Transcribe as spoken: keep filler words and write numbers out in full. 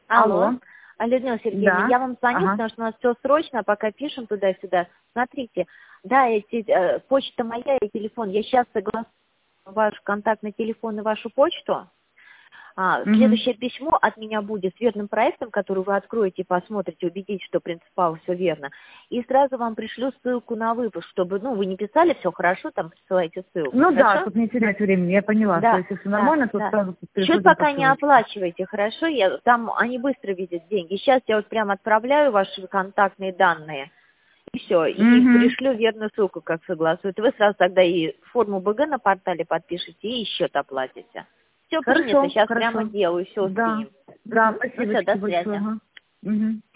Алло. Алло. А, Людмила Сергеевна, Да. я вам звоню, Ага. потому что у нас все срочно, пока пишем туда-сюда. Смотрите, да, эти, э, почта моя и телефон. Я сейчас согласую ваш контактный телефон и вашу почту. А, Угу. следующее письмо от меня будет с верным проектом, который вы откроете, посмотрите, убедитесь, что принципал все верно. И сразу вам пришлю ссылку на выпуск, чтобы, ну, вы не писали все хорошо, там присылайте ссылку. Ну да, Хорошо? чтобы не терять времени, я поняла, что Да, если все да, нормально, то да. сразу Счет переходим по пока не ссылочке. оплачивайте, хорошо? Я, там они быстро видят деньги. Сейчас я вот прям отправляю ваши контактные данные. И все, и Угу. пришлю верную ссылку, как согласуют. Вы сразу тогда и форму БГ на портале подпишите, и счет оплатите. Все принято, Хорошо, сейчас прямо хорошо. делаю, все Да, успеем. да, Мгм. Ну спасибо все, до большое. связи. Ага. Угу.